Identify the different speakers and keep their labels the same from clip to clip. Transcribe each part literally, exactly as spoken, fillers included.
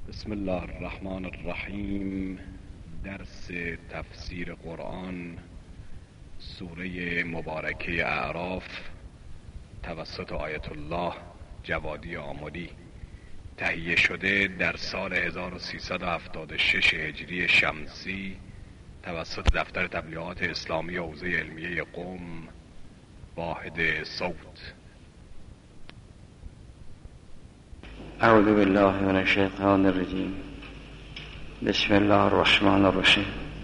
Speaker 1: بسم الله الرحمن الرحیم. درس تفسیر قرآن، سوره مبارکه اعراف، توسط آیت الله جوادی آملی، تهیه شده در سال هزار و سیصد و هفتاد و شش هجری شمسی توسط دفتر تبلیغات اسلامی حوزه علمیه قم، واحد صوت.
Speaker 2: اعوذ بالله من الشیطان الرجیم. بسم الله الرحمن الرحیم.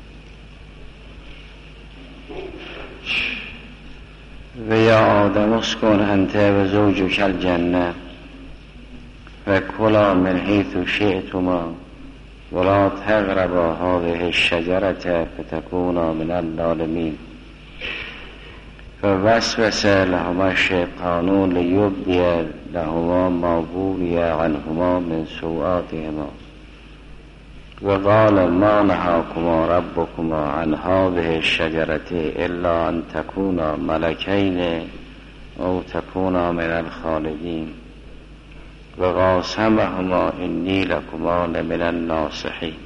Speaker 2: و یا آدم اسکن انت و زوجک الجنه و کلا من حیث شئتما ولا تقربا هذه الشجرة فتكونا من الظالمین. فوسوس لهما الشیطان لیبدی لهما ما بوری عنهما من سوآتهما وقال ما نهاكما ربكما عن هذه الشجرة إلا أن تكونا ملكين أو تكونا من الخالدين وقاسمهما إني لكما لمن الناصحين.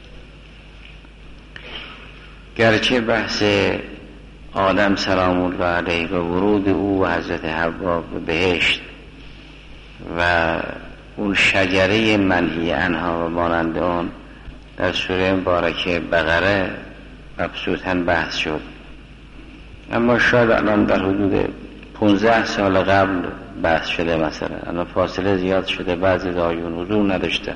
Speaker 2: گرچه بحث آدم سلام الله علیه و ورود او و حضرت حوا به بهشت و اون شجره منهی عنها و مانند آن در سوره مبارکه بقره مبسوطاً بحث شد، اما شاید الان در حدود پانزده سال قبل بحث شده. مثلا الان فاصله زیاد شده، بعضی آیون حضور نداشته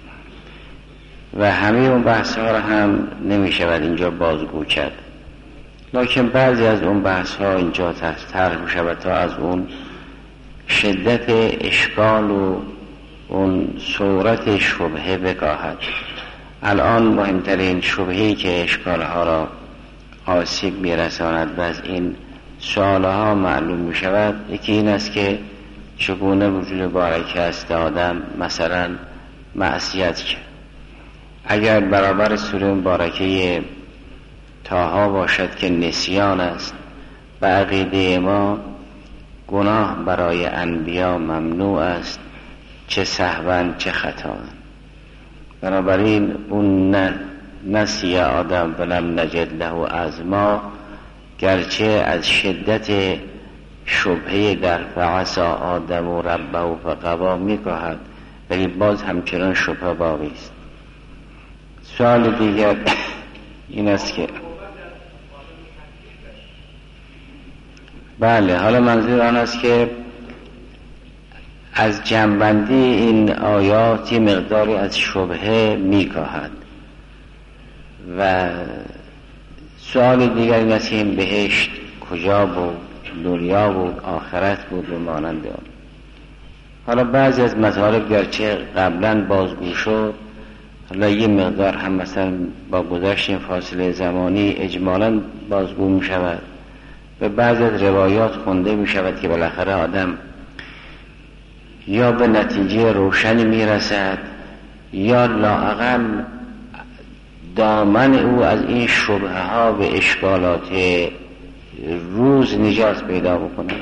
Speaker 2: و همه اون بحث ها را هم نمی شود اینجا بازگو کرد، لکن بعضی از اون بحث ها اینجا طرح می شود تا از اون شدت اشکال و اون صورت شبهه بکاهد. الان مهمترین شبهه‌ای که اشکال ها را آسیب می رساند و از این سوال ها معلوم می شود، یکی این است که چگونه وجود بارکه است آدم مثلا معصیت کرد. اگر برابر سوره مبارکه طه باشد که نسیان است و عقیده ما گناه برای انبیا ممنوع است، چه سهوا چه خطا. بنابراین اون نسی آدم ولم نجد له عزما، گرچه از شدت شبهه در فعصا آدم و ربه و فقوا میکاهد، ولی باز همچنان شبهه باقی است. سوال دیگر این است که بله، حالا منظور آن است که از جنبندی این آیات یه مقداری از شبهه میکاهد. و سوال دیگر این است که این بهشت کجا بود، دنیا بود، آخرت بود و مانند آن. حالا بعضی از مطالب گرچه قبلا بازگو شد، حالا یه مقدار هم مثلا با گذشت این فاصله زمانی اجمالاً بازگو می شود و بعضی از روایات خونده می شود که بالاخره آدم یا به نتیجه روشنی می رسد یا لااقل دامن او از این شبهه ها و اشکالات روز نجات پیدا بکنه.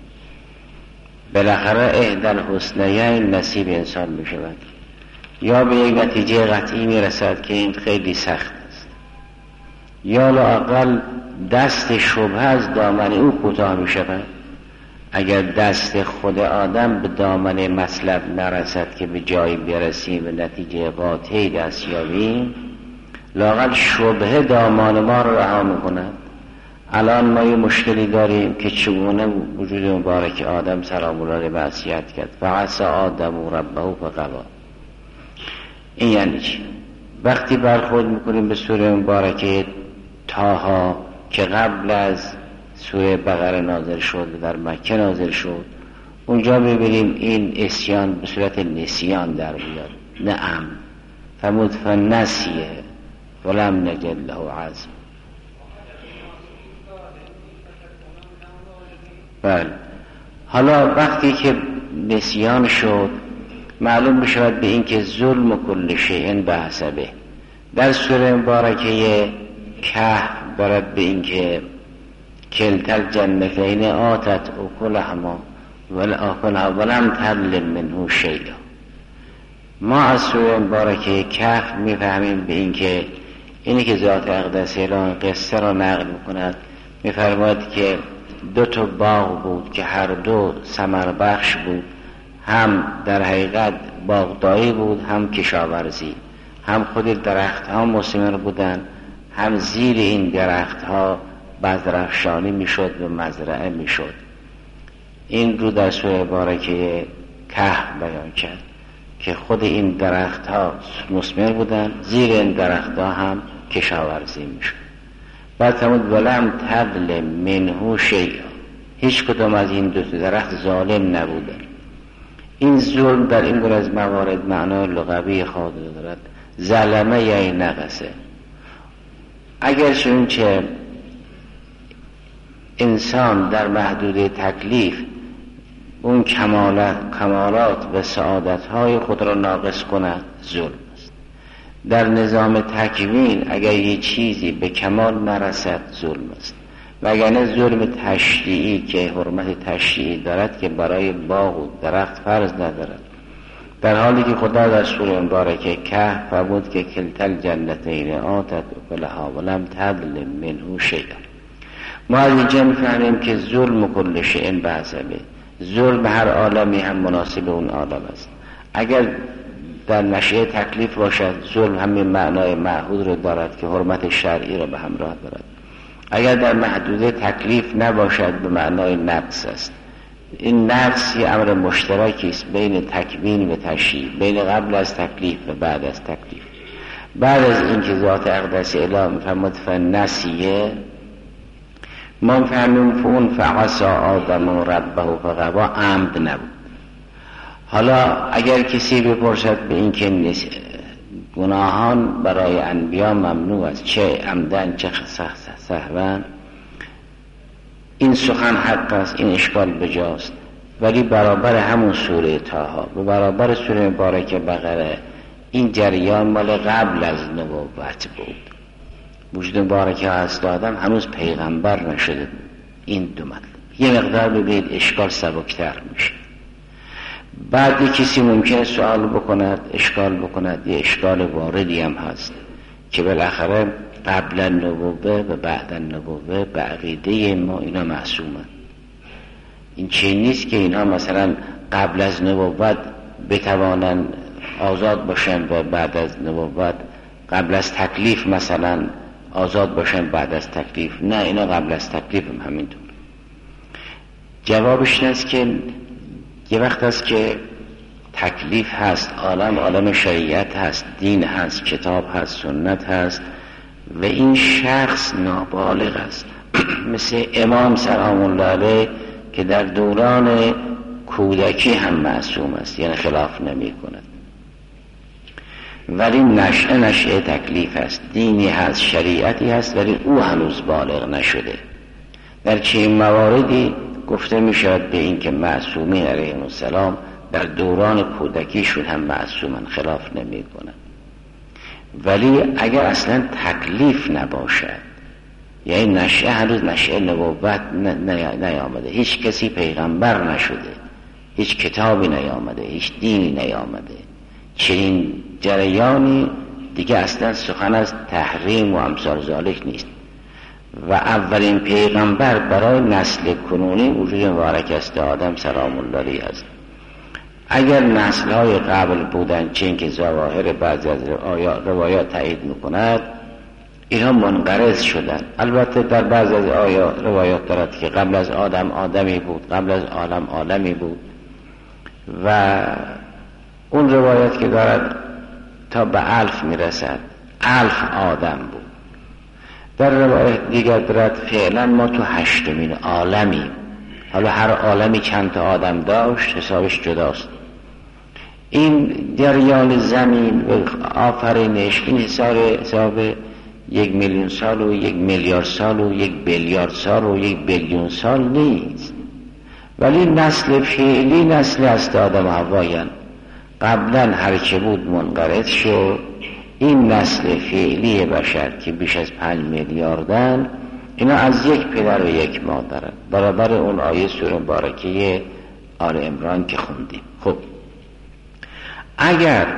Speaker 2: بالاخره احدی الحسنیین نصیب انسان می شود، یا به یک نتیجه قطعی می رسد که این خیلی سخت است، یا لااقل دست شبهه از دامن او کوتاه می شود. اگر دست خود آدم به دامن مطلب نرسد که به جایی برسیم و نتیجه قاطعی دست یابیم، لااقل شبهه دامان ما رو رها میکند. الان ما یه مشکلی داریم که چگونه وجود مبارک آدم سلام الله علیه معصیت کرد. فعصی آدم و ربه فغوا. این یعنی چی؟ وقتی برخورد میکنیم به سوره مبارکه طه که قبل از سوره بقره نازل شد و در مکه نازل شد، اونجا ببینیم این عصیان به صورت نسیان در بیاد، نه امن. فمود فنسیه ولم نجد له عزم. بله، حالا وقتی که نسیان شد معلوم بشود به این که ظلم کل شیء بحسبه. در سوره مبارکه کهف برد به این که کلتا الجنتین آتت اکلهما ولم تظلم منه شیئا. ما از سوره مبارکه کهف میفهمیم به این که اینی که ذات اقدس اعلان قصه را نقل میکند، میفرماید که دو تا باغ بود که هر دو ثمر بخش بود، هم در حقیقت باغداری بود هم کشاورزی، هم خود درخت ها مثمر بودن، هم زیر این درخت ها بذرافشانی میشد و مزرعه میشد. این رو در سوره مبارکه کهف بیان کرد که خود این درخت ها مثمر بودن، زیر این درخت ها هم کشاورزی میشد. بعد فرمود ولم تبل منه شیء، هیچ کدام از این دو درخت ظالم نبودن. این ظلم در این گونه از موارد معنای لغوی خود دارد، ظلمه یعنی نقصه. اگر چون چه انسان در محدوده تکلیف اون کمالات, کمالات و سعادتهای خود را ناقص کند، ظلم است. در نظام تکوین اگر یه چیزی به کمال نرسد، ظلم است. وگرنه ظلم تشریعی که حرمت تشریعی دارد که برای باغ و درخت فرض ندارد، در حالی که خدا در سوره مبارکه کهف فرمود که کلتا الجنتین آتت اکلها ولم تظلم منه شیئا. ما از اینجا میفهمیم که ظلم کل شیء بحثبه، ظلم هر عالمی هم مناسب اون عالم است. اگر در نشأه تکلیف باشد، ظلم همین معنای معهود رو دارد که حرمت شرعی را به همراه دارد. اگر در محدوده تکلیف نباشد، به معنای نقص است. این نقص یه امر مشترکی است بین تکوین و تشریع، بین قبل از تکلیف و بعد از تکلیف. بعد از اینکه ذات اقدس اعلام فرمود فنسیه، ما می‌فهمیم فون فعصی آدم ربه فغوا، عمد نبود. حالا اگر کسی بپرسد به این که گناهان برای انبیا ممنوع است، چه عمدن چه سهوا، این سخن حق است، این اشکال بجاست. ولی برابر همون سوره طه و برابر سوره مبارکه بقره، این جریان مال قبل از نبوت بود. وجود مبارکه هست آدم هنوز پیغمبر نشده بود. این دو مطلب یه مقدار ببینید اشکال سبکتر میشه. بعد یک کسی ممکنه سوال بکند، اشکال بکند، یه اشکال واردی هم هست که بالاخره قبل النبوه و بعد النبوه به عقیده ما اینا معصومن. این چیز نیست که اینا مثلا قبل از نبوت بتوانن آزاد باشن و بعد از نبوت، قبل از تکلیف مثلا آزاد باشن بعد از تکلیف. نه، اینا قبل از تکلیف هم همینطور. جوابش است که یه وقت است که تکلیف هست، عالم عالم شریعت هست، دین هست، کتاب هست، سنت هست و این شخص نابالغ است. مثل امام سلام الله علیه که در دوران کودکی هم معصوم است، یعنی خلاف نمی کند. ولی نشأه نشأه تکلیف است، دینی هست، شریعتی هست، ولی او هنوز بالغ نشده. در چنین مواردی گفته می شود به این که معصومین علیهم السلام در دوران کودکیشون هم معصومن، خلاف نمی کنن. ولی اگر اصلا تکلیف نباشد، یعنی نشأه هنوز نشأه نبوت نیامده، هیچ کسی پیغمبر نشده، هیچ کتابی نیامده، هیچ دینی نیامده، چنین جریانی دیگه اصلا سخن از تحریم و امثال ذالک نیست. و اولین پیغمبر برای نسل کنونی وجود مبارک است آدم سلام الله علیه است. اگر نسل‌های قبل بودن، چون که ظواهر بعضی از روایات تایید می‌کند، اینا منقرض شدن. البته در بعضی از آیات روایات دارد که قبل از آدم آدمی بود، قبل از عالم عالمی بود و اون روایت که دارد تا به الف میرسد، الف آدم بود. در روایت دیگر دارد فعلا ما تو هشتمین عالمی. حالا هر عالمی چند تا آدم داشت، حسابش جداست. این جریان زمین و آفرینش این حساب حساب یک میلیون سال و یک میلیارد سال و یک بیلیارد سال و یک بیلیون سال نیست، ولی نسل فعلی نسل است آدم حوایان. قبلا هر چه بود منقرض شد. این نسل فعلی بشر که بیش از پنج میلیاردن، اینا از یک پدر و یک مادرن، برابر اون آیه سوره مبارکه آل عمران که خوندیم. خب اگر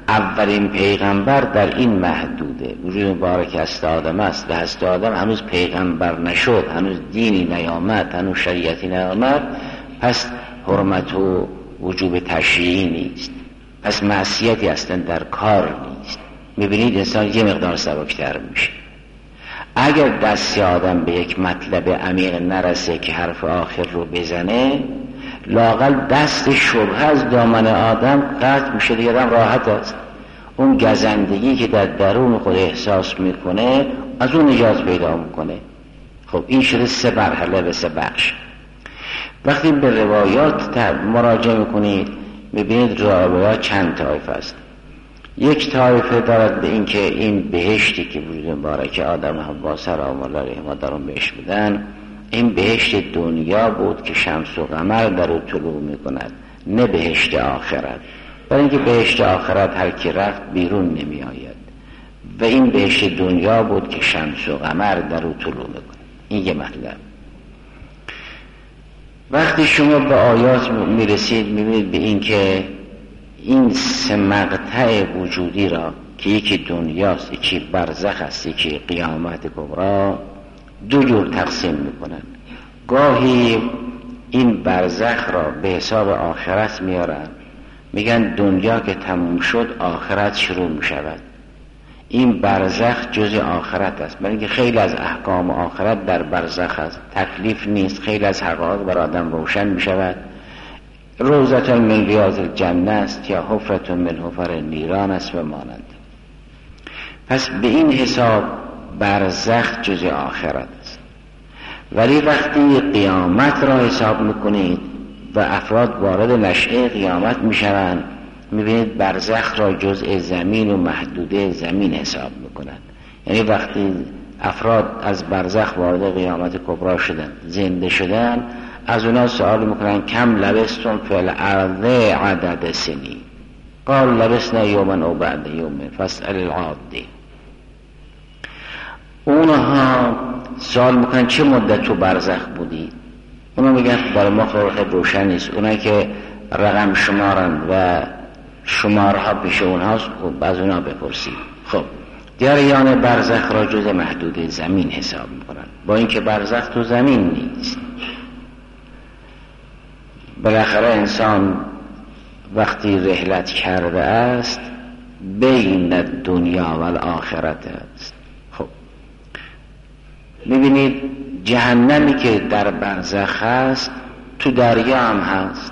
Speaker 2: اولین پیغمبر در این محدوده، وجود مبارک هست آدم است و هست آدم هنوز پیغمبر نشد، هنوز دینی نیامد، هنوز شریعتی نیامد، پس حرمت و وجوب تشریعی نیست، پس معصیتی اصلا در کار نیست. میبینید انسان یه مقدار سبکتر میشه. اگر دست آدم به یک مطلب عمیق نرسه که حرف آخر رو بزنه، لااقل دست شبهه از دامن آدم قطع میشه، دیگه آدم راحت است. اون گزندگی که در درون خود احساس میکنه از اون نجات پیدا میکنه. خب این شده سه مرحله و سه بخش. وقتی به روایات مراجعه میکنید میبینید روایات چند طایفه است. یک طایفه دارد به این که این بهشتی که وجود مبارک آدم حوا سلام الله علیهما در اون بهشت بودن، این بهشت دنیا بود که شمس و قمر در او طلوع میکند، نه بهشت آخرت. برای اینکه بهشت آخرت هر کی رفت بیرون نمی آید و این بهشت دنیا بود که شمس و قمر در او طلوع میکند. این یه مطلب. وقتی شما به آیات میرسید میبینید به این که این سه مقطع وجودی را که یکی دنیاست، یکی برزخ است، یکی قیامت کبرا، دو جور تقسیم میکنن. گاهی این برزخ را به حساب آخرت میارن، میگن دنیا که تموم شد آخرت شروع میشود. این برزخ جز آخرت است، برای اینکه خیلی از احکام آخرت در برزخ است، تکلیف نیست، خیلی از حقایق بر آدم روشن میشود. روضة من ریاض الجنه است یا حفرة من حفر نیران است و مانند. پس به این حساب برزخ جز آخرت است. ولی وقتی قیامت را حساب میکنید و افراد وارد نشأه قیامت میشوند، میبینید برزخ را جزء زمین و محدوده زمین حساب میکنند. یعنی وقتی افراد از برزخ وارد قیامت کبرا شدن، زنده شدن، از اونا سوال میکنن کم لبستم فی الارض عدد سنین، قال لبسنا یوما او بعد یوم فاسأل العادی. اونها سوال میکنن چه مدت تو برزخ بودی؟ اونا میگن برای ما خیلی روشن نیست، اونا که رقم شمارن و شمارها پیش اونهاست، خب از اونا بپرسید. خب جریان برزخ را جز محدود زمین حساب میکنن، با اینکه برزخ تو زمین نیست. بالاخره انسان وقتی رحلت کرده است بین دنیا و آخرت است. خب میبینید جهنمی که در برزخ هست تو دریا هم هست.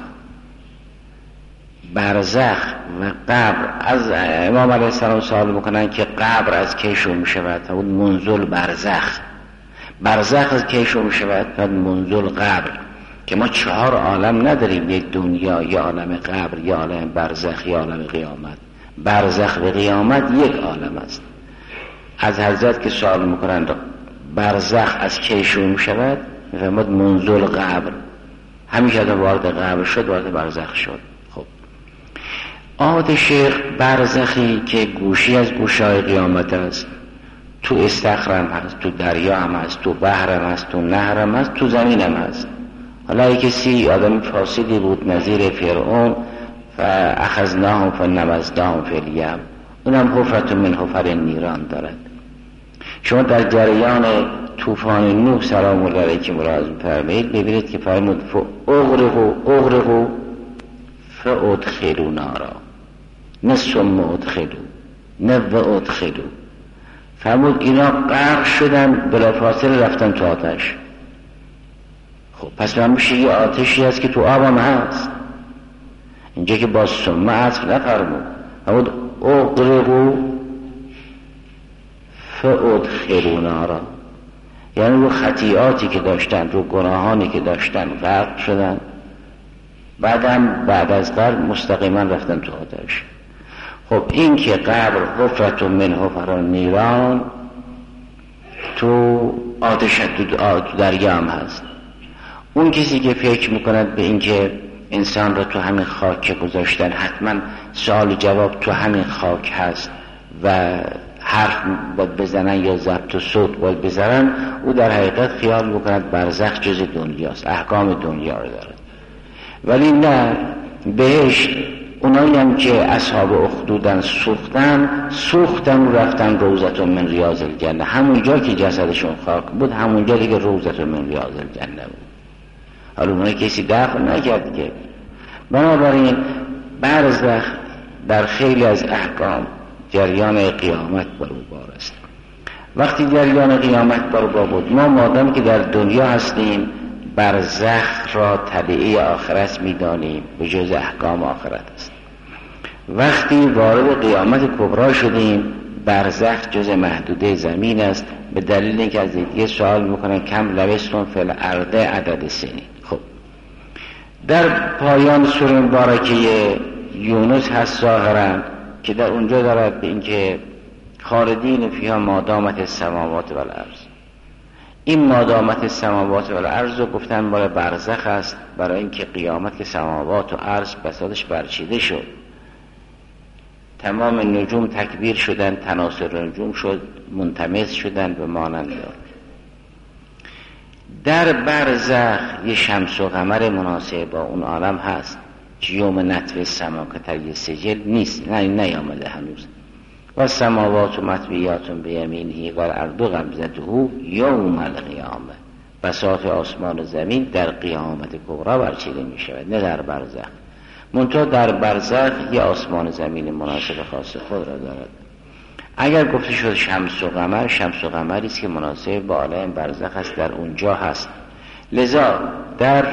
Speaker 2: برزخ و قبر، از امام علیه السلام سوال میکنن که قبر از کی شروع میشود؟ اون منزل برزخ. برزخ از کی شروع میشود؟ تا منزل قبر. که ما چهار عالم نداریم، یک دنیا، یک عالم قبر، یک عالم برزخ، یک عالم قیامت. برزخ و قیامت یک عالم است. از حضرت که سوال میکنن برزخ از کی شروع میشود؟ میفهمد منزل قبر. همیشه آدم وارد قبر شد وارد برزخ شد. خب آد شیخ برزخی که گوشی از گوشای قیامت است، تو استخرم هست، تو دریا هم هست، تو بحرم هست، تو نهرم هست، تو زمینم هست. حالا یک کسی آدم فاسدی بود نظیر فرعون، فاخذناهم فنبذناهم فی الیم، اونم حفرة من حفر نیران دارد. شما در جریان طوفان نوح سلام الله علیه که ملاحظه فرمایید ببینید که فرمود فاغرقوا اغرقوا فادخلوا نارا، نه ثم ادخلوا، نه وادخلوا. فرمود اینا غرق شدن بلافاصله رفتن تو آتش. خب پس من میشه یه آتشی هست که تو آبم هست. اینجا که با ثم عطف نفرمود، فرمود اغرقوا فادخلوا نارا، یعنی رو خطیئاتی که داشتن، رو گناهانی که داشتن غرق شدن، بعدم بعد از غرق مستقیما رفتن تو آتش. خب این که قبر حفرة من حفر نیران، تو آتش تو دریا هم هست. اون کسی که فکر میکند به این که انسان را تو همین خاک گذاشتن، حتما سوال جواب تو همین خاک هست و حرف باید بزنن یا ضبط و صوت باید بزنن، او در حقیقت خیال میکند برزخ جز دنیاست، احکام دنیا رو دارد. ولی نه، بهشت اونایی هم که اصحاب اخدودن سوختن سوختن و رفتن روضة من ریاض الجنه، همونجا که جسدشون خاک بود همونجا دیگه روضة من ریاض الجنه بود. حالا اونایی کسی دفن نکرد که. بنابراین برزخ در خیلی از احکام جریان قیامت بروبار است. وقتی جریان قیامت بروبار بود، ما مادام که در دنیا هستیم برزخ را تبعه آخرت می‌دانیم، به جز احکام آخرت است. وقتی وارد قیامت کبری شدیم برزخ جز محدوده زمین است، به دلیل اینکه از دیگه سوال میکنن کم لبستون فی الارض عدد سنین. خب در پایان سوره مبارکه یونس هست ظاهرا که در اونجا دارد به اینکه خالدین فیها مادامت السماوات و الارض. این مادامت السماوات و الارض رو گفتن مال برزخ است، برای اینکه قیامت که سماوات و ارض بساطش برچیده شد، تمام نجوم تکبیر شدن، تناسل نجوم شد، منتمس شدن به مانند دار. در برزخ یه شمس و قمر مناسب با اون عالم هست که یوم نطوی سما که تری سجل نیست، نه نیامده هنوز. و سماوات و مطویات به یمینه و الارض قبضته یوم القیامه. بساط آسمان و زمین در قیامت کبری برچیده می شود، نه در برزخ. منتها در برزخ یه آسمان زمین مناسب خاص خود را دارد. اگر گفته شد شمس و قمر، شمس و قمری است که مناسب با عالم برزخ است، در اونجا هست. لذا در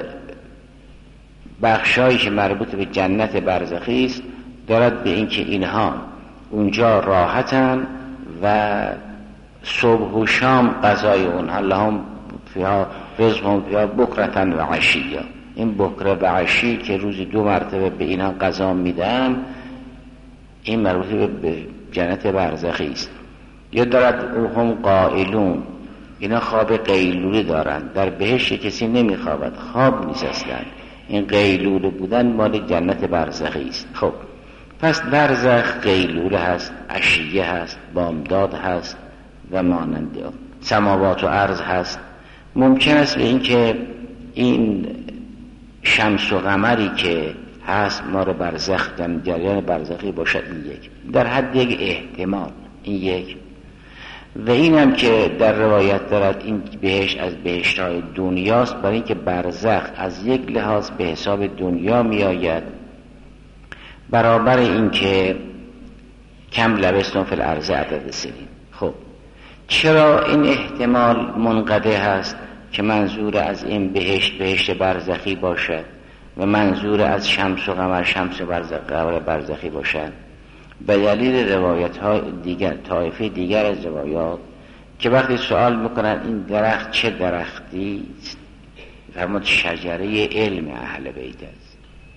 Speaker 2: بخشایی که مربوط به جنت برزخی است دارد به اینکه اینها اونجا راحتن و صبح و شام غذای اونها لهم فیها رزقهم فیها بکرتن و عشیا. این بکره و عشی که روزی دو مرتبه به اینها غذا میدن، این مربوط به جنت برزخی است. یا دارد هم قائلون، اینا خواب قیلوله دارند. در بهشت کسی نمیخوابد، خواب نیست اصلا. این قیلوله بودن مال جنت برزخی است. خب پس برزخ قیلوله هست، عشیه هست، بامداد هست و مانند آن. سماوات و ارض هست. ممکن است به این که این شمس و قمری که هست ما رو برزخ در جریان برزخی باشد، این یک در حد یک احتمال، این یک. و این هم که در روایت دارد این بهشت از بهشت‌های دنیاست، برای اینکه برزخ از یک لحاظ به حساب دنیا می آید، برابر این که کم لبستون فی الارض عدد سنین. خب چرا این احتمال منقطع هست که منظور از این بهشت بهشت برزخی باشد و منظور از شمس و قمر شمس و قمر برزخی باشد؟ به دلیل روایت های دیگر، طایفه دیگر از روایات که وقتی سوال میکنن این درخت چه درختی است، فرمود شجره علم اهل بیت است.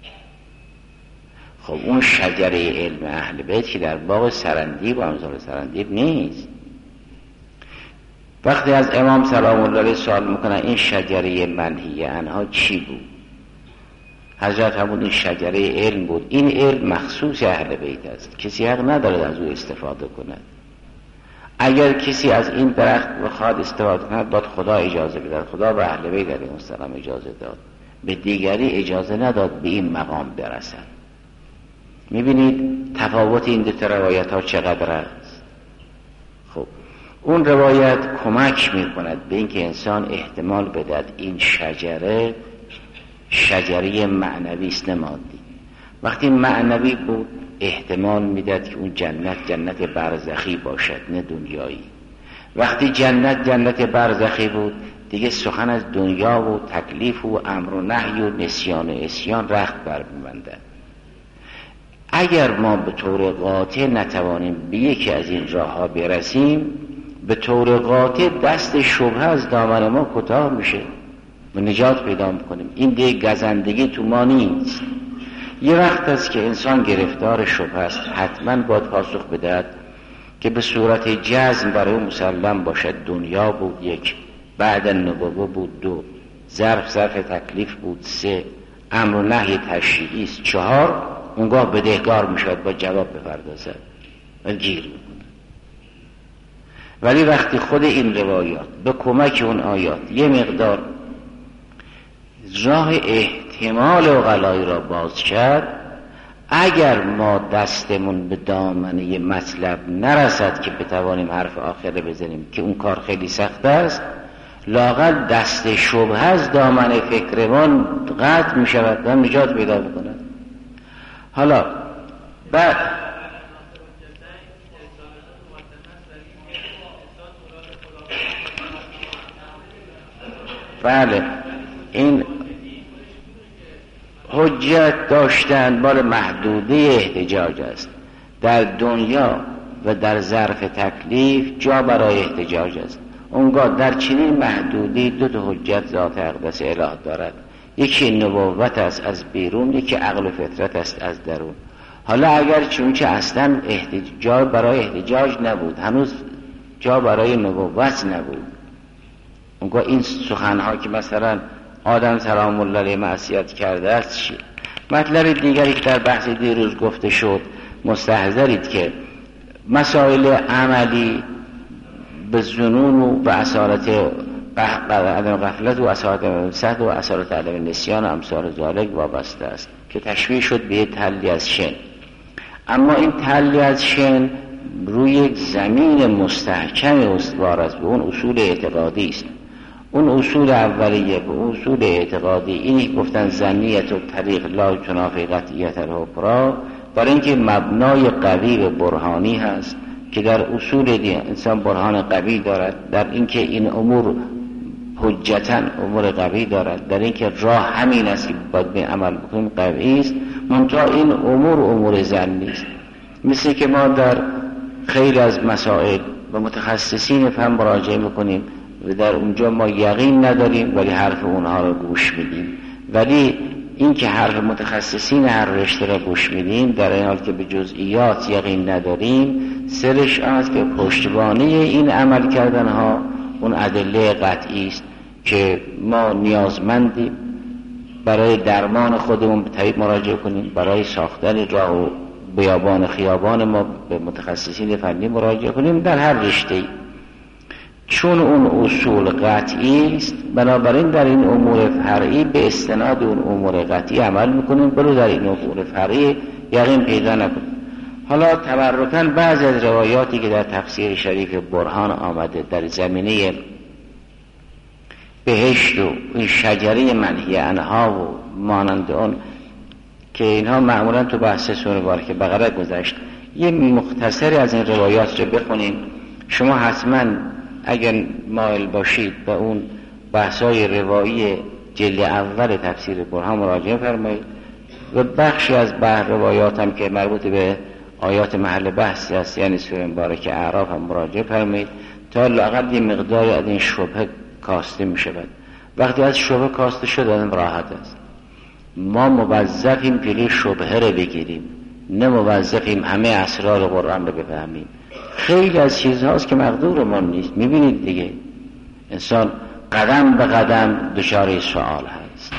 Speaker 2: خب اون شجره علم اهل بیت که در باغ سرندیب و امثال سرندیب نیست. وقتی از امام سلام الله علیه سوال میکنن این شجره منهی عنها چی بود، حضرت همون این شجره علم بود. این علم مخصوص اهل بیت است، کسی حق ندارد از او استفاده کند. اگر کسی از این درخت بخواد استفاده کند باید خدا اجازه بدهد. خدا به اهل بیت علیهم السلام اجازه داد، به دیگری اجازه نداد به این مقام برسند. میبینید تفاوت این دو تا روایت ها چقدر است. خب اون روایت کمک میکند به اینکه انسان احتمال بدهد این شجره شجره معنوی است، نه مادی. وقتی معنوی بود احتمال میداد که اون جنت جنت برزخی باشد، نه دنیایی. وقتی جنت جنت برزخی بود دیگه سخن از دنیا و تکلیف و امر و نهی و نسیان و عصیان رخت بر می‌بندد. اگر ما به طور قاطع نتوانیم به یکی از این راه‌ها برسیم، به طور قاطع دست شبهه از دامن ما کوتاه میشه و نجات پیدا میکنیم. این دیگه گزندگی تو ما نیست. یه وقت است که انسان گرفتار شبهه است، حتما باید پاسخ بدهد که به صورت جزم برای مسلم باشد دنیا بود یک، بعد نبوه بود دو، ظرف ظرف تکلیف بود سه، امر و نهی تشریعی است چهار، اونگاه بدهکار میشد با جواب بپردازد و گیر میکنه. ولی وقتی خود این روایات به کمک اون آیات یه مقدار راه احتمال عقلایی را باز کرد، اگر ما دستمون به دامنه مطلب نرسد که بتوانیم حرف آخره بزنیم که اون کار خیلی سخت است، لااقل دست شبهه از دامنه فکرمان قطع می شود و نجات پیدا بکند. حالا بعد بله این حجت داشتن بار محدوده احتجاج است. در دنیا و در ظرف تکلیف جا برای احتجاج است. اونگاه در چنین محدودی دو تا حجت ذات اقدس اله دارد، یکی نبوت است از بیرون، یکی عقل و فطرت است از درون. حالا اگر چون که اصلا احتجاج برای احتجاج نبود، هنوز جا برای نبوت نبود، اونگاه این سخنها که مثلا آدم سلام الله علیه معصیت کرده است چی؟ مطلب دیگری که در بحث دیروز گفته شد، مستحضرید که مسائل عملی به ظنون و به اصالت عدم غفلت و اصالت سهد و اصالت عدم نسیان و امثال ذالک وابسته است که تشبیه شد به تلی از شن. اما این تلی از شن روی یک زمین مستحکم استوار است، به اون اصول اعتقادی است. اون اصول اولیه به اصول اعتقادی اینی گفتن ظنیت و طریق لا تنافی قطعیت الاخری، برای اینکه مبنای قوی و برهانی هست که در اصول دین انسان برهان قوی دارد، در اینکه این امور حجتاً امور قوی دارد، در اینکه راه همین است که باید به عمل بکنیم قوی است. منتها این امور امور ظنی است. مثل که ما در خیلی از مسائل و متخصصین فهم مراجعه میکنیم و در اونجا ما یقین نداریم ولی حرف اونها رو گوش میدیم، ولی این که حرف متخصصین هر رشته را گوش میدیم در این حال که به جزئیات یقین نداریم، سرش است که پشتوانه این عمل کردن ها اون ادله قطعی است که ما نیازمندیم برای درمان خودمون به طبیب مراجعه کنیم، برای ساختن راه و بیابان خیابان ما به متخصصین فنی مراجعه کنیم در هر رشته‌ای. چون اون اصول قطعی است، بنابراین در این امور فرعی به استناد اون امور قطعی عمل میکنیم، بلو در این امور فرعی یقین پیدا نکنیم. حالا تبرکاً بعضی از روایاتی که در تفسیر شریف برهان آمده در زمینه بهشت و این شجره منهی عنها و مانند اون که اینها معمولاً تو بحث سوره بارکه بقره گذشت، یه مختصری از این روایات رو بخونیم. شما حتماً اگر مایل باشید به اون بحثای روایی جلد اول تفسیر برهان مراجعه فرمایید و بخشی از بحث روایات هم که مربوط به آیات محل بحث است، یعنی سوره مبارکه اعراف هم مراجعه فرمایید تا لااقل یه مقداری از این شبهه کاسته می شود. وقتی از شبهه کاسته شد آدم راحت است. ما موظفیم جلوی شبهه رو بگیریم، نه موظفیم همه اسرار قرآن رو بفهمیم. خیلی از چیزهاست که مقدور ما نیست. میبینید دیگه انسان قدم به قدم دچار سوال هست.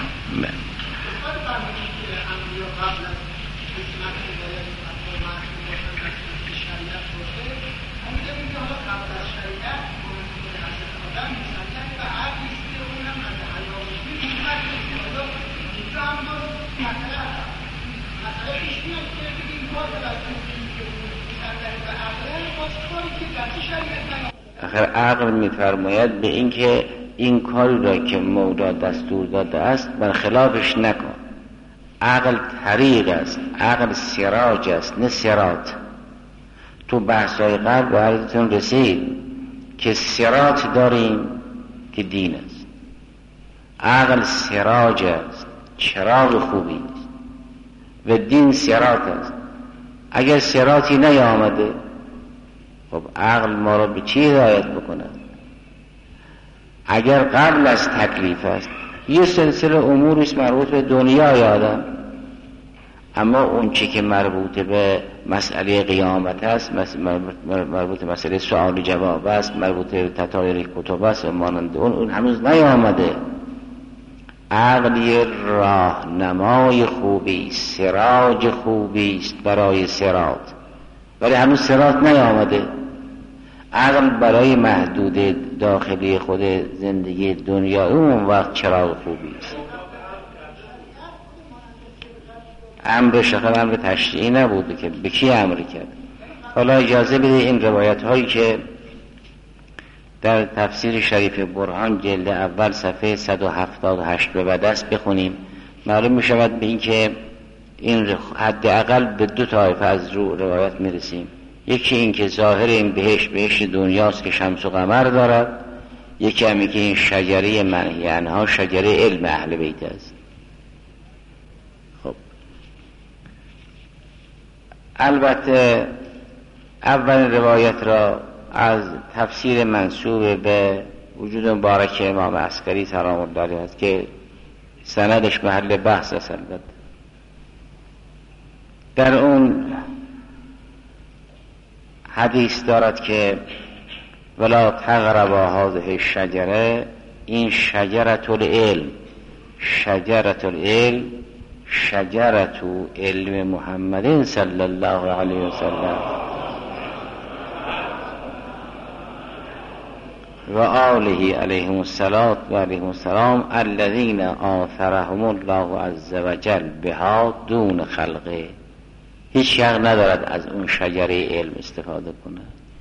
Speaker 2: آخر عقل میفرماید به اینکه این کاری را که مولا دستور داده است برخلافش نکن. عقل طریق است، عقل سراج است نه سرات. تو بحثای قبل به عرضتون رسید که سرات داریم که دین است. عقل سراج است، چراغ خوبی است و دین سرات است. اگر سراتی نیامده خب عقل ما را به چی هدایت بکنه؟ اگر قبل از تکلیف است یه سلسله اموریست مربوط به دنیای آدم، اما اون چی که مربوط به مسئله قیامت است، مربوط به مسئله سوال و جواب است، مربوط به تطایر کتب است و مانند اون اون هنوز نیامده. عقل یه راهنمای خوبی، سراج خوبی است برای سرات، ولی هنوز سرات نیامده. عقل برای محدود داخلی خود زندگی دنیا اون وقت چراغ خوبی است. امرش خب امر تشریعی نبوده که به کی امر کرد. حالا اجازه بده این روایت هایی که در تفسیر شریف برهان جلد اول صفحه صد و هفتاد و هشت به بعد است بخونیم. معلوم می شود به این که این حداقل به دو طایفه از رو روایت می رسیم. یکی این که ظاهر این بهشت بهشت دنیاست که شمس و قمر دارد، یکی همی که این شجره منهی عنها شجره علم اهل بیت است. خب البته اول روایت را از تفسیر منسوب به وجود مبارک امام عسکری سلام الله علیه است که سندش محل بحث است. در اون حدیث دارد که ولا تقربا هذه الشجره، این شجرة العلم، شجرة العلم شجرة علم محمد صلی الله علیه وسلم و آله علیهم الصلاة و علیهم السلام الذین آثرهم الله عز وجل بها دون خلقه. هیچ حق ندارد از اون شجره علم استفاده کنه.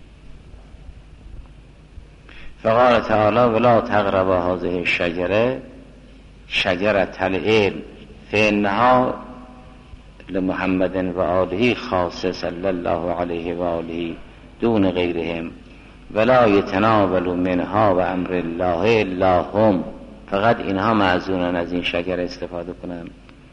Speaker 2: فقال تعالی ولا تقربا هذه الشجره شجرة العلم فإنها لمحمد و آله خاصه صلی الله علیه و آله دون غیرهم ولا یتناول منها و امر الله الا هم. فقط اینها معذورن از این شجره استفاده کنن.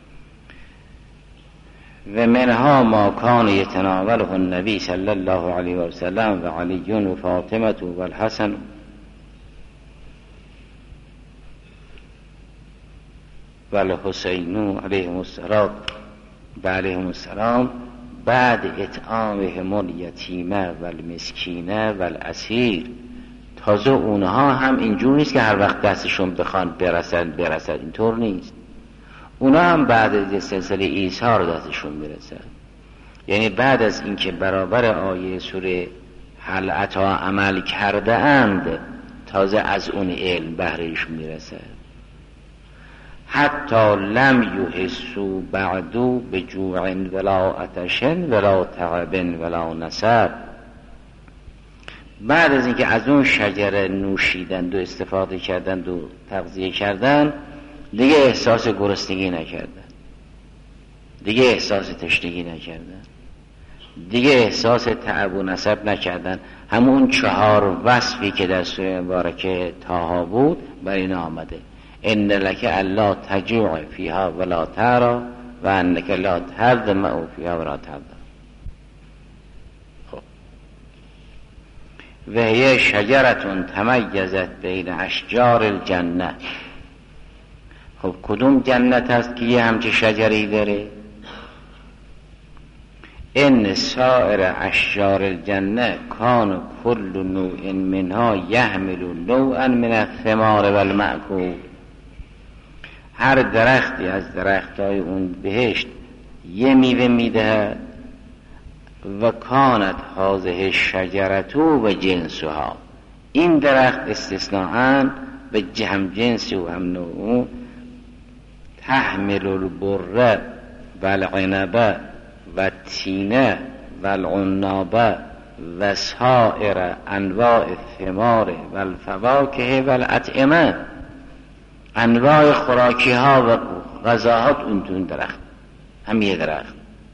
Speaker 2: و منها ما کان یتناوله النبی صلی الله علیه و سلم و علی و فاطمه و الحسن و الحسین علیهم السلام و علیهم السلام بعد اطعامهم الیتیمه و المسکینه و الاسیر. تازه اونها هم اینجور نیست که هر وقت دستشون بخوان برسد برسد، اینطور نیست. اونا هم بعد از سلسله ایثار دستشون میرسد. یعنی بعد از اینکه برابر آیه سوره هل اتی عمل کرده اند تازه از اون علم بهرهش میرسد. حتی لم یحسوا بعدو بجوع ولا عطش ولا تعب ولا نصب. بعد از اینکه از اون شجره نوشیدند و استفاده کردند و تغذیه کردند دیگه احساس گرسنگی نکردن، دیگه احساس تشنگی نکردن، دیگه احساس تعب و نصب نکردن. همون چهار وصفی که در سوره مبارکه طه بود بر این آمده. ان لک الا تجوع فیها ولا تعرا و انک لا تظمأ فیها ولا تضحا. خب و هی شجرة تمیزت بین اشجار الجنه. خب کدوم جنت هست که یه همچه شجری داره؟ ان سائر اشجار الجنه کان کل نوع منها یحمل نوعا من الثمار والمأکول. هر درختی از درختای اون بهشت یه میوه میده و کانت هذه شجرتو و جنسها. این درخت استثناءً به هم جنسی و هم نوع تحمل البر و العنب و تینه و العناب و سائر انواع الثمار و الفواکه و الاطعمه. انواع خوراکی ها و غذاها اون دون درخت هم یه درخت.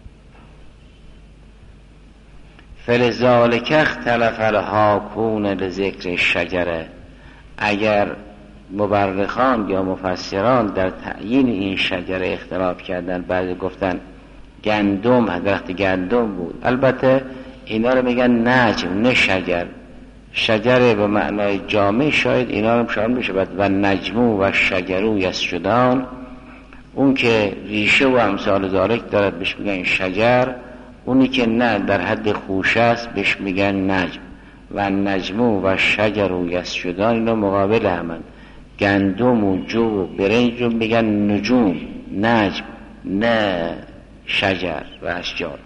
Speaker 2: فلذالک اختلف الحاکون لذکر شجره. اگر مورخان یا مفسران در تعیین این شجره اختلاف کردن، بعضی گفتن گندم، درخت گندم بود. البته اینا رو میگن نجم نه شجر. شجره به معنای جامع شاید اینا رو شامل بشه. و نجمو و شجرو یسجدان، اون که ریشه و امثال ذالک دارد بهش میگن شجر. اونی که نه در حد خوشه است بهش میگن نجم. و نجمو و شجرو یسجدان اینا مقابل همن. گندم و جو و برنج رو میگن نجوم، نجم نه شجر و اشجار.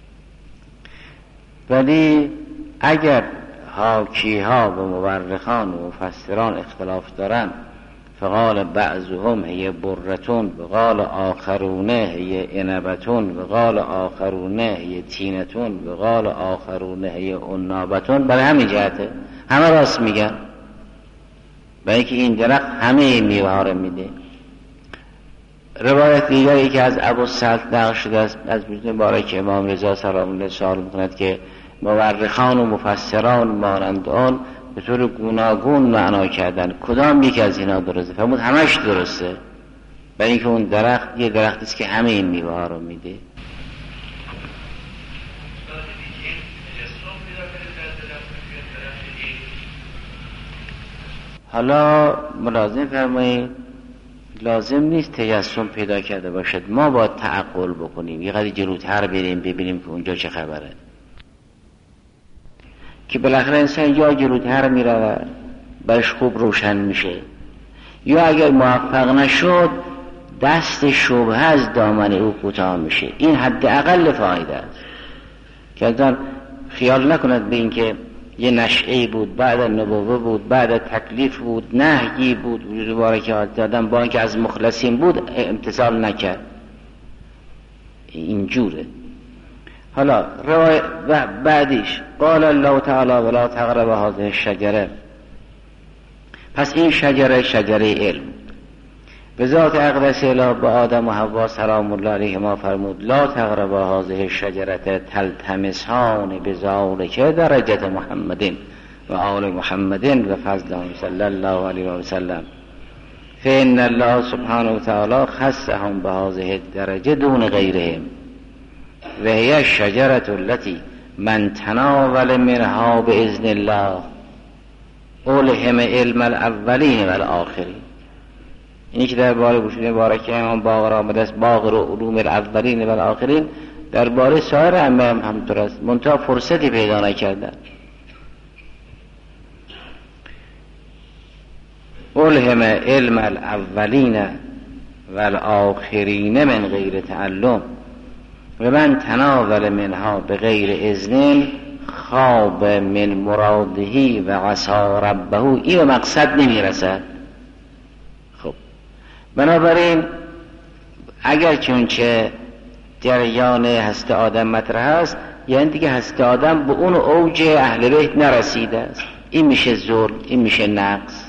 Speaker 2: ولی اگر حاکی ها و مورخان و مفسران اختلاف دارن فقال بعضهم هی برتون وقال آخرون هی عنبتون وقال آخرون هی تینتون وقال آخرون هی عنابتون. برای همین جهته همه راست میگن، برای اینکه این درخت همه میوه ها رو میده. روایت دیگری که از ابو سلط نقل شده است از مبارک امام رضا سلام الله سوال میکند که مورخان و مفسران مانند آن به طور گوناگون معنا کردن، کدام یکی از اینا درسته؟ فرمود همش درسته، برای اینکه اون درخت یه درختی است که همه این میوه ها رو میده. حالا ملازم فرمایید لازم نیست تجسم پیدا کرده باشد، ما باید تعقل بکنیم، یه قدری جلوتر بریم ببینیم که اونجا چه خبره، که بالاخره انسان یا جلوتر میره برش خوب روشن میشه، یا اگر موفق نشد دست شبهه از دامن او کوتاه میشه. این حد اقل فایده است که انسان خیال نکند به این که یه نشعه بود، بعد نبوه بود، بعد تکلیف بود، نهیی بود، وجود مبارکه دادن با اینکه از مخلصین بود امتثال نکرد. اینجوره. حالا روایت بعدیش قال الله تعالی ولا تقرب هذه الشجره. پس این شجره شجره علم. به ذات اقدس اله به آدم و حوا سلام الله علیهما فرمود لا تقرب هذه الشجره تلتمسان بذلک درجه محمد و آل محمد و فضل صلی الله علیه و سلم فإن الله سبحانه و تعالی خصهم بهذه الدرجه دون غیرهم و هي الشجره التي من تناول منها باذن الله اولهم علم الاولین و الاخرین. اینی که در باره وجود مبارک امام باقر آمده است باقر و علوم الاولین و الاخرین، در باره سایر ائمه هم همینطور است، منتها فرصتی پیدا نکردن. اولهم علم الاولین و الاخرین من غیر تعلم و من تناول منها بغیر اذن خواب من مرادهی و عصا ربه. این به مقصد نمیرسد. خب بنابراین اگر چونچه جریان هست آدم مطرح است، یعنی دیگه هست آدم به اون اوج اهل بیت نرسیده است. این میشه ظلم، این میشه نقص.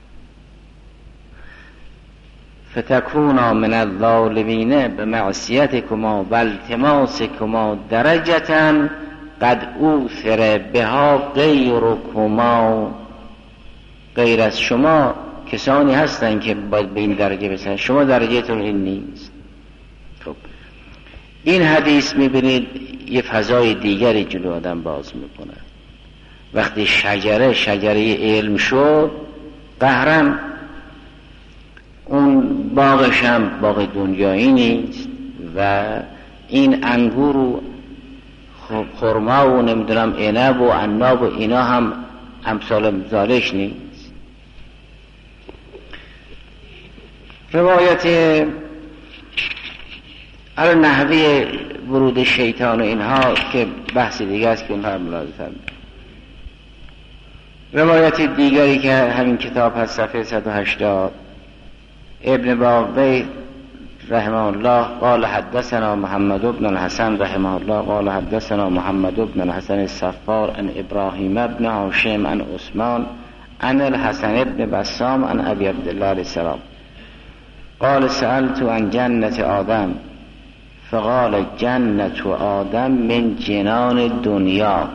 Speaker 2: فتکونا من الظالمین بمعصیتکما و التماسکما درجة قد اوثر بها غیرکما. غیر از شما کسانی هستند که باید به این درجه برسن، شما درجهتون این نیست. خب این حدیث میبینید یه فضای دیگری جلو آدم باز میکنه. وقتی شجره شجره علم شد قهرم اون باغش هم باغ دنیایی نیست و این انگور و خرما و نمیدونم عنب و عناب و اینا هم امثال امثالش نیست. روایت علی نحوی ورود شیطان و اینها که بحث دیگه است که اونها ملاحظه. روایت دیگری که همین کتاب هست صفحه صد و هشتاد ابن باقی رحمه الله قال حدثنا محمد بن الحسن رحمه الله قال حدثنا محمد بن الحسن الصفار عن ابراهیم بن هاشم عن عثمان عن الحسن بن بسام عن ابي عبد الله علیه السلام قال سألت عن جنة آدم فقال جنة آدم من جنان الدنيا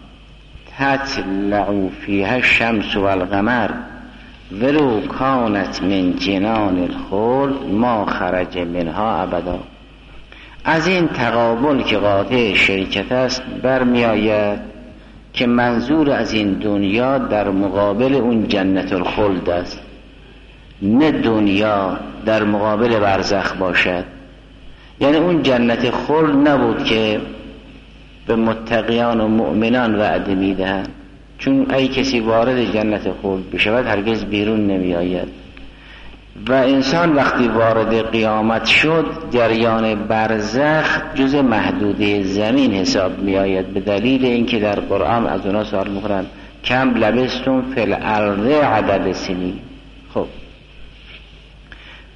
Speaker 2: تطلع فيها الشمس والقمر ولو كانت من جنان الخلد ما خرج منها ابدا. از این تقابل که قاطع شرکت است برمی آید که منظور از این دنیا در مقابل اون جنت الخلد است، نه دنیا در مقابل برزخ باشد. یعنی اون جنت خلد نبود که به متقیان و مؤمنان وعده میدهند، چون ای کسی وارد جنت خلد بشود هرگز بیرون نمی آید و انسان وقتی وارد قیامت شد جریان برزخ جز محدوده زمین حساب می آید، به دلیل اینکه در قرآن از اونا سوال میکنند کم لبستم فی الارض عدد سنین. خب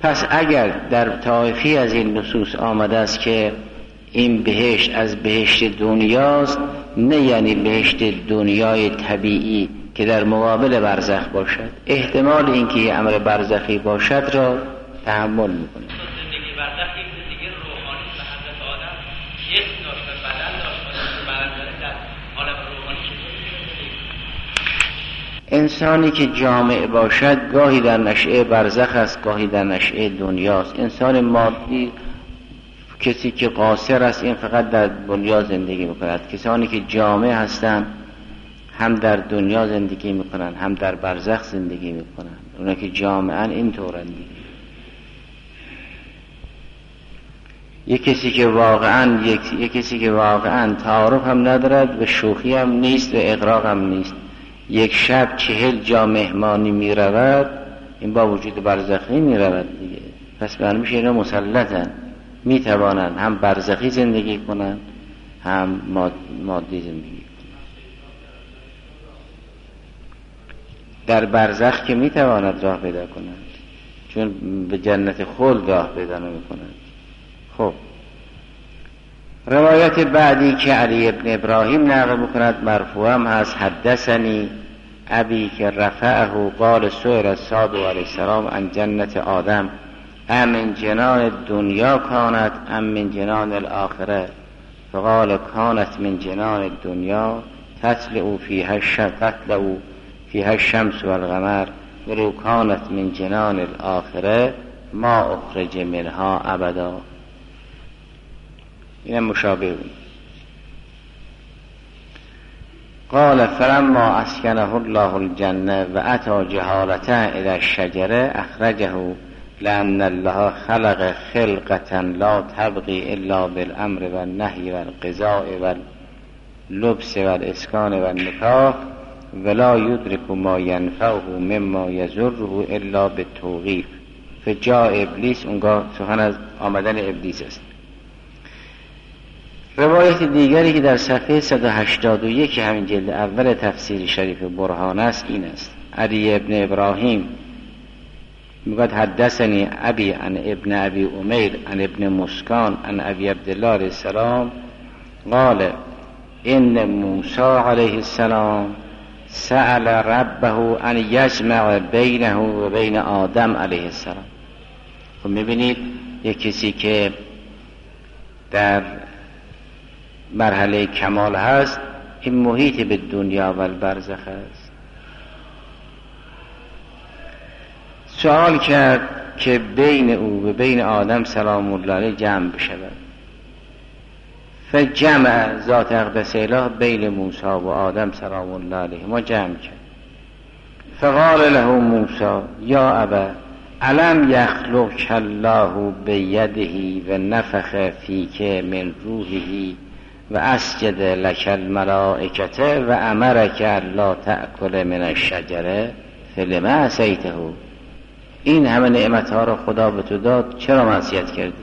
Speaker 2: پس اگر در طایفی از این نصوص آمده است که این بهشت از بهشت دنیاست، نه یعنی بهشت دنیای طبیعی که در مقابل برزخ باشد، احتمال اینکه یه امر برزخی باشد را تحمل میکنه.
Speaker 3: زندگی برزخ یک زندگی روحانی به حضرت آدم یک داشت و بدن داشت و بدن داره در عالم روحانی چطوری؟
Speaker 2: انسانی که جامع باشد گاهی در نشأه برزخ است، گاهی در نشأه دنیاست. انسان مادی، کسی که قاصر است، این فقط در دنیا زندگی میکند. کسانی که جامع هستند هم در دنیا زندگی میکنند هم در برزخ زندگی میکنند. اونا که جامعاً این طورندی. یک کسی که واقعاً یک, یک کسی که واقعاً تعارف هم ندارد و شوخی هم نیست و اغراق هم نیست، یک شب چهل جا مهمانی میرود، این با وجود برزخی میرود دیگه. پس برمیشه اینا مسلطن، میتوانند هم برزخی زندگی کنند هم ماد... مادی زندگی کنند. در برزخ که میتواند راه پیدا کنند، چون به جنت خلد راه پیدا نمی کنند. خب روایت بعدی که علی ابن ابراهیم نقل میکند مرفوع هم هست: حدثنی ابی که رفعه قال سئل الصادق علیه السلام عن جنت آدم ام من جنان الدنیا کانت ام من جنان الاخره، فقال کانت من جنان الدنیا تطلع فیها الشمس تطلع فیها الشمس والقمر ولو کانت من جنان الاخره ما اخرج منها ابدا. این مشابه بود. قال فلما اسکنه الله الجنه و اتی جهالته الى الشجره اخرجه لأن الله خلق خلقة لا تبغي إلا بالأمر والنهي والقضاء واللبس والإسكان والنكاح ولا يدرك ما ينفعه مما يضره إلا بالتوقيف. فجاء ابلیس، اونگاه سخن از آمدن ابلیس است. روایت دیگری که در صفحه صد و هشتاد و یک همین جلد اول تفسیر شریف برهان است این است: علی ابن ابراهیم میگوید حدثنی ابی عن ابن ابی امیر عن ابن مسکان عن ابی عبدالله علیه السلام قال ان موسی علیه السلام سأل ربه ان یجمع بینه و بین آدم علیه السلام. خب میبینید یک کسی که در مرحله کمال هست، این محیط به دنیا و برزخ است. سوال کرد که بین او و بین آدم سلام الله علیه جمع بشود. فجمع ذات اقدس اله بین موسی و آدم سلام الله علیه ما جمع کرد. فقال له موسی یا ابا علم یخلق الله بیده و نفخ فیک من روحه و اسجد لک الملائکه و امرک الا تأکل من الشجره فلما عصیته. این همه نعمتها را خدا به تو داد، چرا معصیت کردی؟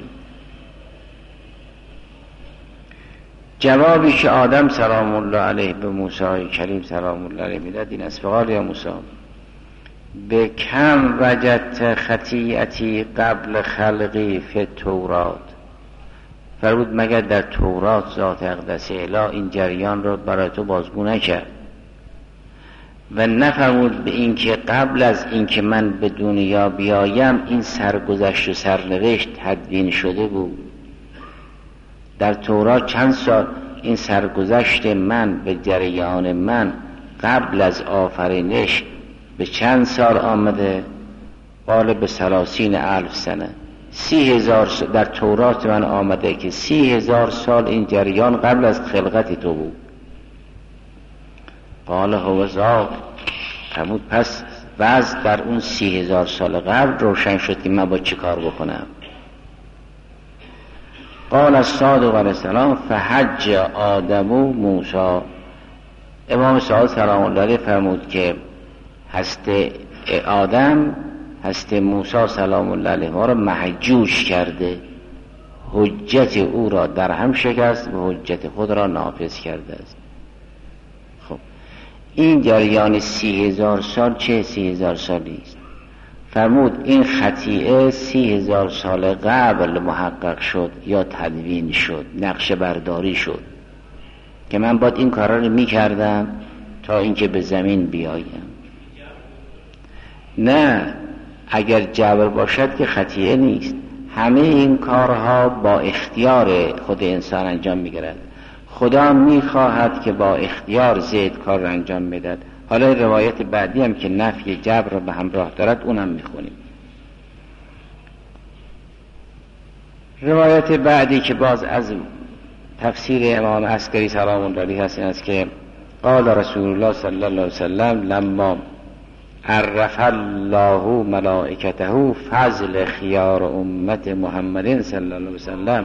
Speaker 2: جوابی که آدم سلام الله علیه به موسی کریم سلام الله علیه میداد این است: فقال یا موسی به کم وجدت خطیئتی قبل خلقی فی التورات. فرمود مگر در تورات ذات اقدس اله این جریان را برای تو بازگو نکرد؟ و نفرمود به این که قبل از این که من به دنیا بیایم این سرگذشت و سرنوشت تدوین شده بود؟ در تورات چند سال این سرگذشت من به جریان من قبل از آفرینش به چند سال آمده؟ قال به سلاسین الف سنه. سی هزار سال در تورات من آمده که سی هزار سال این جریان قبل از خلقت تو بود. قال هو ذاک. فرمود پس وضع در اون سی هزار سال قبل روشن شد که من با چی کار بکنم. قال الصادق علیه السلام فحج آدم و موسی. امام صادق سلام الله علیه فرمود که هست آدم هست موسی سلام الله علیه ما را محجوج کرده، حجت او را در هم شکست و حجت خود را نافذ کرده است. خب این جریان سی هزار سال چه سی هزار سالی است؟ فرمود این خطیئه سی هزار سال قبل محقق شد یا تدوین شد، نقشه برداری شد که من باید این کارا رو میکردم تا اینکه به زمین بیایم. نه، اگر جبر باشد که خطیئه نیست. همه این کارها با اختیار خود انسان انجام میگیرد. خدا میخواهد که با اختیار زید کار را انجام میداد. حالا روایت بعدی هم که نفی جبر را به همراه دارد اونم میخونیم. روایت بعدی که باز از تفسیر امام عسکری سلام الله علیه هست این است که قال رسول الله صلی الله علیه وسلم لما عرف الله ملائکته فضل خیار امت محمد صلی الله علیه وسلم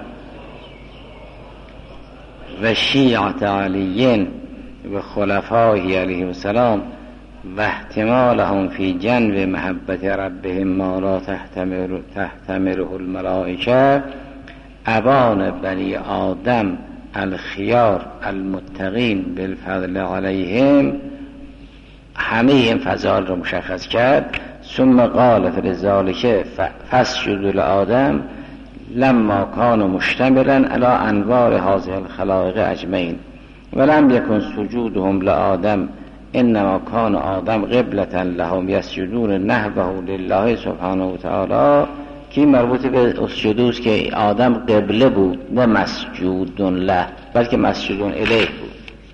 Speaker 2: و شیعت علی و خلفائه علیه السلام و احتمالهم فی جنب محبت ربهم ما لا تحتمل تحتمله الملائکه ابان بنی آدم الخیار المتقین بالفضل علیهم، همه این فضائل رو مشخص کرد. ثم قال فلذلك فاسجدوا لآدم لما كان مشتملا على انوار هذه الخلائق اجمعین ولم يكن سجودهم لآدم انما كان آدم قبلة لهم يسجدون نحوه لله سبحانه وتعالى، که مربوط به اسجدوست که آدم قبله بود نه مسجود له بلکه مسجود الیه بود.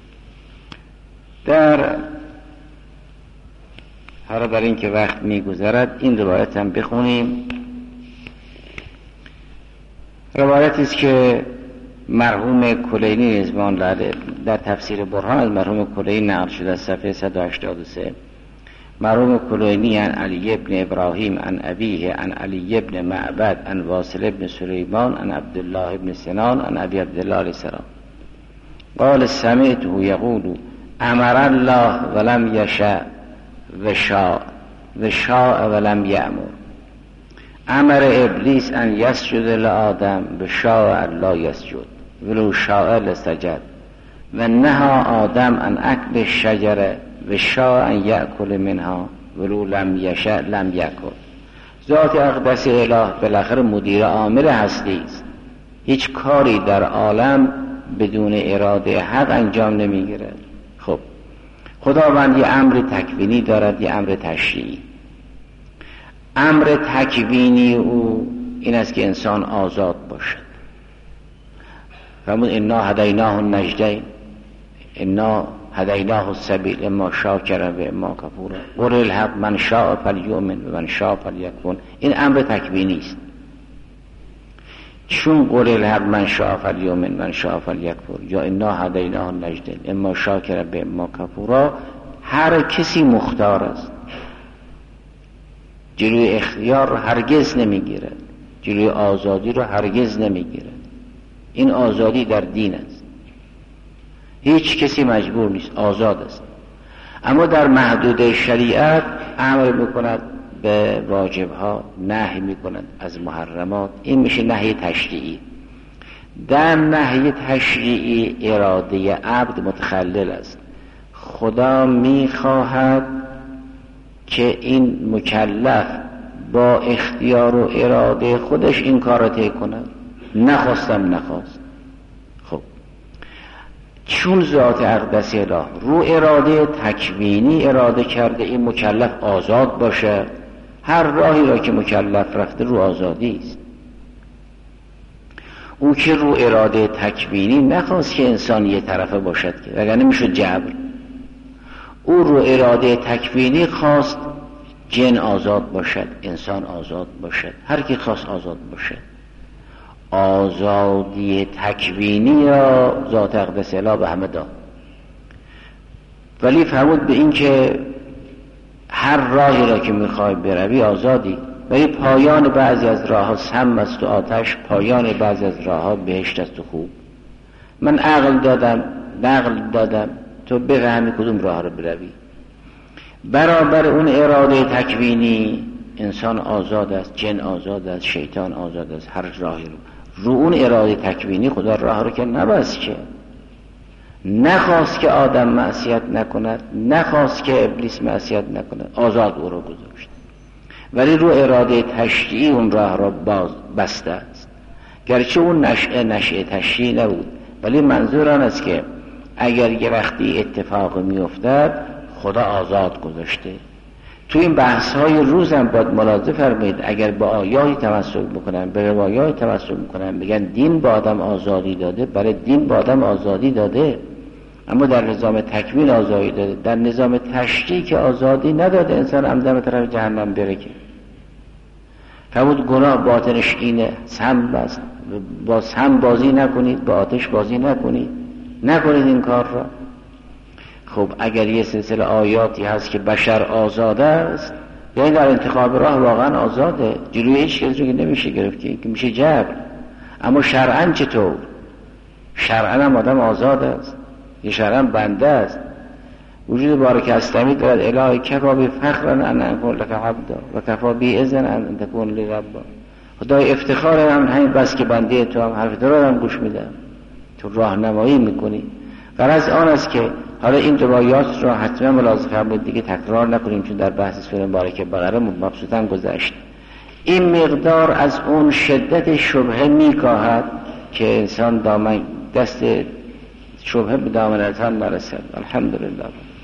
Speaker 2: در حالا برای این که وقت میگذرد این روایت هم بخونیم. روایتی است که مرحوم کلینی رضوان الله علیه در تفسیر برهان از مرحوم کلینی نقل شده از صفحه صد و هشتاد و سه. مرحوم کلینی عن علی ابن ابراهیم عن ابیه عن علی ابن معبد عن واصل ابن سلیمان عن عبدالله ابن سنان عن ابی عبدالله علیه السلام قال سمعته یقول امر الله ولم یشاء و شاء و شاء ولم یأمر. امر ابلیس ان یسجد لآدم و شاء الله یسجد ولو شاء لسجد و نهى آدم ان اکل الشجره و شاء ان یأکل منها ولو لم یشاء لم یأکل. ذات اقدس اله بالاخره مدیر عامل هستی است. هیچ کاری در عالم بدون اراده حق انجام نمیگیرد. خب خداوند یه امر تکوینی دارد، یه امر تشریعی. امر تکوینی او این است که انسان آزاد باشد. فرمود انا هدیناه النجدین انا هدیناه السبیل اما شاکر و اما کفور قل الحق من شاء فلیؤمن و من شاء فلیکفر. این امر تکوینی است. چون قل الحق من شاء فلیؤمن من شاء فلیکفر یا انا هدیناه النجدین اما شاکر و اما کفور، هر کسی مختار است. جلوی اختیار رو هرگز نمیگیرد، جلوی آزادی رو هرگز نمیگیرد. این آزادی در دین است. هیچ کسی مجبور نیست، آزاد است. اما در محدوده شریعت امر میکند به واجبها، نهی میکند از محرمات. این میشه نهی تشریعی. در نهی تشریعی اراده عبد متخلل است. خدا میخواهد که این مکلف با اختیار و اراده خودش این کار را طی کند، نخواستم نخواست. خب چون ذات اقدس اله رو اراده تکوینی اراده کرده این مکلف آزاد باشه، هر راهی را که مکلف رفته رو آزادی است. او که رو اراده تکوینی نخواست که انسان یه طرفه باشد که وگرنه میشد جبر. او رو اراده تکوینی خواست جن آزاد باشد، انسان آزاد باشد، هر کی خواست آزاد باشد. آزادی تکوینی را ذات اقدس اله به همه داد، ولی فرمود به این که هر راهی را که میخوای بروی آزادی، ولی پایان بعضی از راه ها سم است و آتش، پایان بعضی از راه ها بهشت است و خوب. من عقل دادم، نقل دادم، تو بفهمی کدوم راه رو بروی. برابر اون اراده تکوینی انسان آزاد است، جن آزاد است، شیطان آزاد است، هر راهی رو. رو اون اراده تکوینی خدا راه رو که نبست، که نخواست که آدم معصیت نکند، نخواست که ابلیس معصیت نکند، آزاد او رو گذاشت. ولی رو اراده تشریعی اون راه را باز بسته است. گرچه اون نشأه نشأه تشریعی نبود، ولی منظور آن است که اگر یه وقتی اتفاق میافتد خدا آزاد گذاشته. تو این بحث های روزم باید ملاحظه فرمایید، اگر با آیاتی تمسک بکنن، به روایات تمسک بکنن، بگن دین با آدم آزادی داده، برای دین با آدم آزادی داده، اما در نظام تکوین آزادی داده، در نظام تشریع که آزادی نداده انسان عمدن به طرف جهنم بره. که فرمود گناه باطنش اینه، سم بست، با سم بازی نکنید، با آتش بازی نکنید، نکنید این کار را. خب اگر یه سلسله آیاتی هست که بشر آزاده است، یعنی در انتخاب راه واقعا آزاده، جلوی هیچ کسی رو که نمیشه گرفتی، که میشه جبر. اما شرعاً چطور؟ شرعاً هم آدم آزاد است، یه شرعاً بنده است. وجود بارک استمی دارد الهی کفا بی فخرن ان انکن لک عبدا و کفا بی اذن ان تکون لی ربا. خدای افتخار هم همین بس که بنده تو هم حرف تو هم گوش میدم، تو راهنمایی میکنی. غرض آن است که حالا این روایات را حتما ملاحظه فرمایید دیگه تکرار نکنیم، چون در بحث سوره مبارکه بقره مبسوطاً گذشت. این مقدار از اون شدت شبهه میکاهد که انسان دامن دست شبهه به دامن انسان نرسد. الحمدلله.